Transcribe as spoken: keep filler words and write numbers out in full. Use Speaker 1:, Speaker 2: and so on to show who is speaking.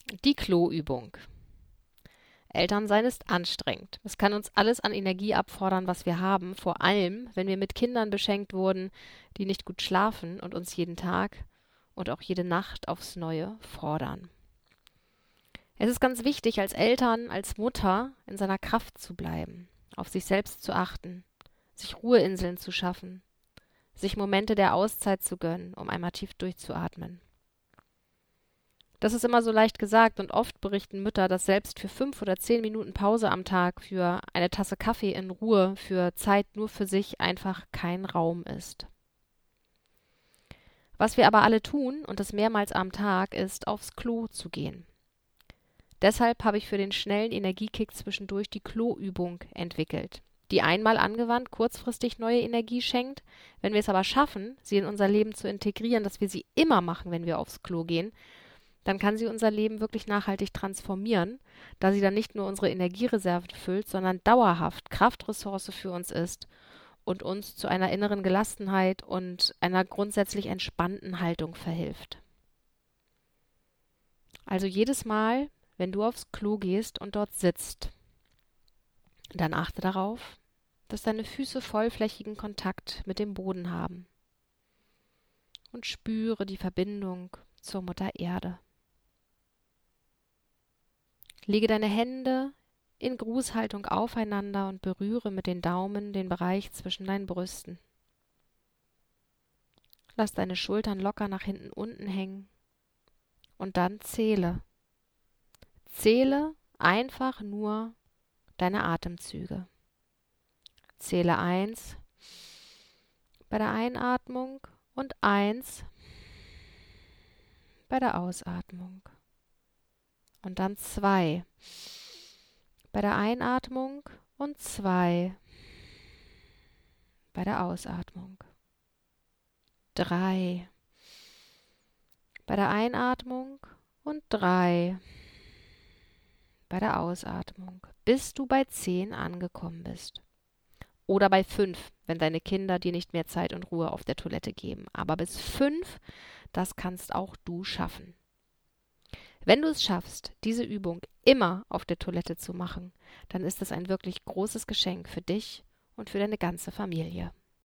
Speaker 1: Die Kloübung. Elternsein ist anstrengend. Es kann uns alles an Energie abfordern, was wir haben, vor allem, wenn wir mit Kindern beschenkt wurden, die nicht gut schlafen und uns jeden Tag und auch jede Nacht aufs Neue fordern. Es ist ganz wichtig, als Eltern, als Mutter in seiner Kraft zu bleiben, auf sich selbst zu achten, sich Ruheinseln zu schaffen, sich Momente der Auszeit zu gönnen, um einmal tief durchzuatmen. Das ist immer so leicht gesagt und oft berichten Mütter, dass selbst für fünf oder zehn Minuten Pause am Tag, für eine Tasse Kaffee in Ruhe, für Zeit nur für sich einfach kein Raum ist. Was wir aber alle tun, und das mehrmals am Tag, ist, aufs Klo zu gehen. Deshalb habe ich für den schnellen Energiekick zwischendurch die Kloübung entwickelt, die einmal angewandt kurzfristig neue Energie schenkt. Wenn wir es aber schaffen, sie in unser Leben zu integrieren, dass wir sie immer machen, wenn wir aufs Klo gehen, dann kann sie unser Leben wirklich nachhaltig transformieren, da sie dann nicht nur unsere Energiereserven füllt, sondern dauerhaft Kraftressource für uns ist und uns zu einer inneren Gelassenheit und einer grundsätzlich entspannten Haltung verhilft. Also jedes Mal, wenn du aufs Klo gehst und dort sitzt, dann achte darauf, dass deine Füße vollflächigen Kontakt mit dem Boden haben und spüre die Verbindung zur Mutter Erde. Lege deine Hände in Grußhaltung aufeinander und berühre mit den Daumen den Bereich zwischen deinen Brüsten. Lass deine Schultern locker nach hinten unten hängen und dann zähle. Zähle einfach nur deine Atemzüge. Zähle eins bei der Einatmung und eins bei der Ausatmung. Und dann zwei bei der Einatmung und zwei bei der Ausatmung. Drei bei der Einatmung und drei bei der Ausatmung, bis du bei zehn angekommen bist. Oder bei fünf, wenn deine Kinder dir nicht mehr Zeit und Ruhe auf der Toilette geben. Aber bis fünf, das kannst auch du schaffen. Wenn du es schaffst, diese Übung immer auf der Toilette zu machen, dann ist es ein wirklich großes Geschenk für dich und für deine ganze Familie.